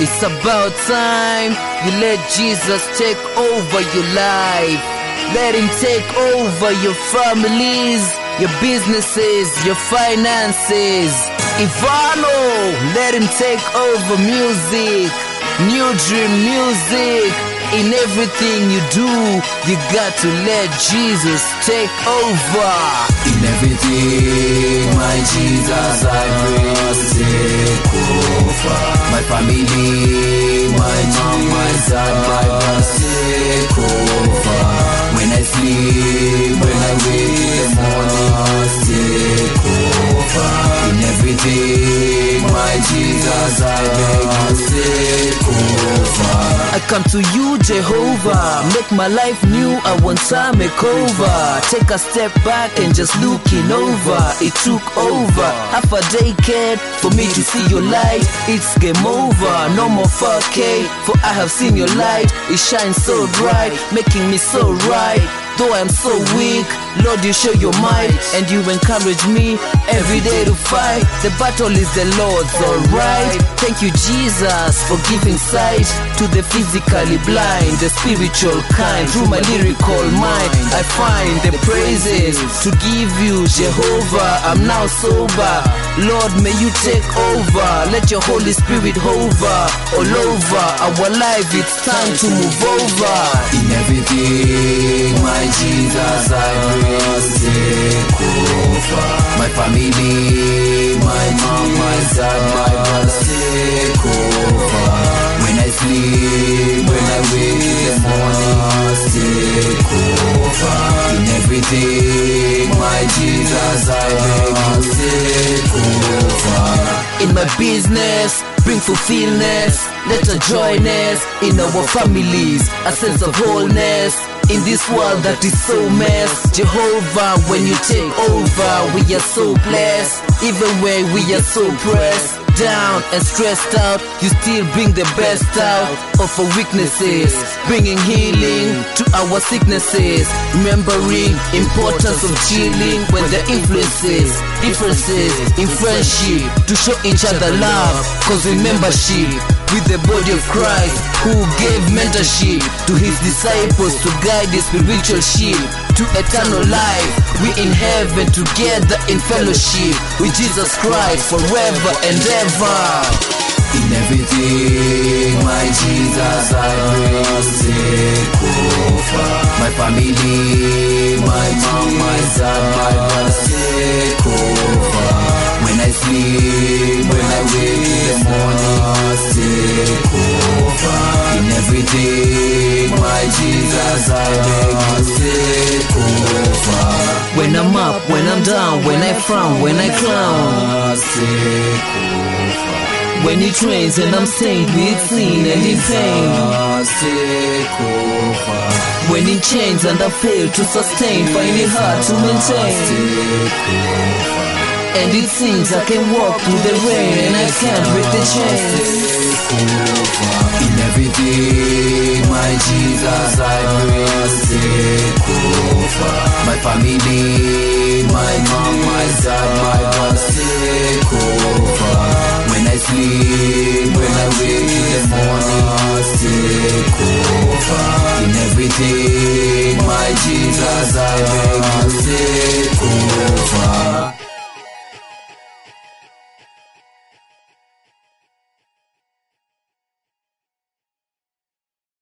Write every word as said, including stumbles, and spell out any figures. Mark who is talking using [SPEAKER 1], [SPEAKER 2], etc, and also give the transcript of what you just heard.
[SPEAKER 1] It's about time you let Jesus take over your life. Let him take over your families, your businesses, your finances. Ivano, let him take over music, New Dream music. In everything you do, you got to let Jesus take over.
[SPEAKER 2] In everything, my Jesus, I pray to take over. My family, my mom, my dad, my brothers, take over. When I sleep, when I wake in the morning, take over. In everything, my Jesus, I beg you, take over.
[SPEAKER 1] I come to you, Jehovah, make my life new. I want time makeover. Take a step back and just looking over. It took over half a decade for me to see your light. It's game over, no more four K, for I have seen your light. It shines so bright, making me so right. Though I'm so weak, Lord, you show your might, and you encourage me every day to fight. The battle is the Lord's, alright. Thank you, Jesus, for giving sight to the physically blind, the spiritual kind. Through my lyrical mind, I find the praises to give you, Jehovah. I'm now sober, Lord, may you take over. Let your Holy Spirit hover all over our life. It's time to move over.
[SPEAKER 2] In everything, my Jesus, I pray to take over. My family, my mom, my dad, my brothers, take over. When I sleep, when I wake in the morning, take over. In everything, my Jesus, I beg you, take over.
[SPEAKER 1] In my business, bring fulfillment, let a joyness in our families, a sense of wholeness. In this world that is so messed, Jehovah, when you take over, we are so blessed. Even when we are so pressed down and stressed out, you still bring the best out of our weaknesses, bringing healing to our sicknesses. Remembering importance of chilling when the influences, differences in friendship, to show each other love, cause we membership with the body of Christ, who gave mentorship to his disciples to guide his spiritual ship to eternal life. We in heaven together in fellowship with Jesus Christ forever and ever.
[SPEAKER 2] In everything, my Jesus, I pray to take over. My family, my mom, my dad, my brothers, take over. When I sleep, when I wake in the morning, take over. In everything, my Jesus, I beg you, take over.
[SPEAKER 1] When I'm up, when I'm down, when I frown, when I clown,
[SPEAKER 2] take over.
[SPEAKER 1] When it rains and I'm stained with sin and in pain,
[SPEAKER 2] take over.
[SPEAKER 1] When in chains and I fail to sustain, find it hard to maintain.
[SPEAKER 2] Take over.
[SPEAKER 1] And it seems I can walk through the rain and I can't break the chains.
[SPEAKER 2] In everything, my Jesus, I pray to take over. My family, my mom, my dad, my brothers, take over. When I sleep, when I wake in the morning, take over. In everything, my Jesus, I beg you, take over.